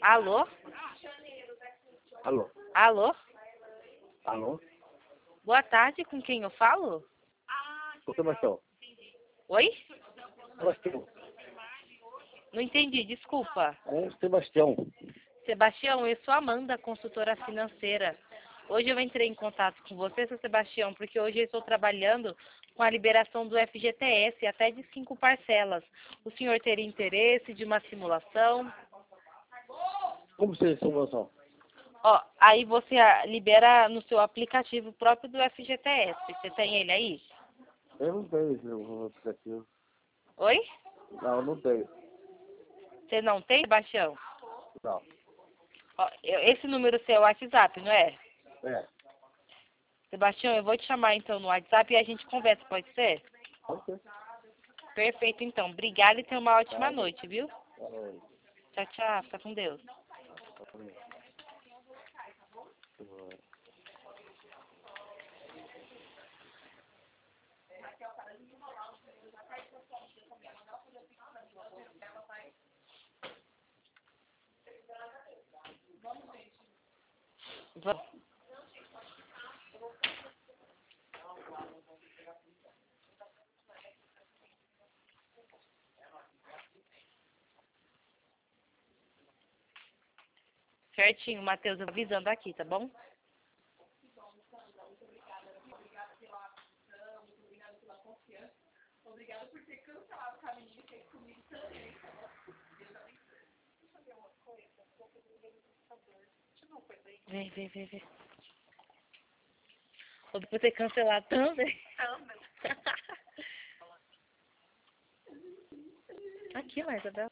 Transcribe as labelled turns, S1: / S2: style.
S1: Alô?
S2: Alô?
S1: Alô?
S2: Alô?
S1: Boa tarde, com quem eu falo?
S2: Ô, Sebastião.
S1: Oi?
S2: Sebastião.
S1: Não entendi, desculpa.
S2: É Sebastião.
S1: Sebastião, eu sou Amanda, consultora financeira. Hoje eu entrei em contato com você, seu Sebastião, porque hoje eu estou trabalhando com a liberação do FGTS até de 5 parcelas. O senhor teria interesse de uma simulação?
S2: Como você é simulação?
S1: Ó, aí você libera no seu aplicativo próprio do FGTS. Você tem ele aí?
S2: Eu não tenho esse aplicativo.
S1: Oi?
S2: Não, não tenho.
S1: Você não tem, Sebastião?
S2: Não.
S1: Ó, esse número seu é o WhatsApp, não é?
S2: É.
S1: Sebastião, eu vou te chamar então no WhatsApp e a gente conversa, pode ser?
S2: Ok.
S1: Perfeito, então. Obrigada e tenha uma ótima noite, viu?
S2: Valeu.
S1: Tchau, tchau. Fica com Deus. Vamos. Certinho, Matheus, eu avisando aqui, tá bom? Vem, vem, vem, vem. Vou depois ter que cancelar também. Aqui, mas Isabel.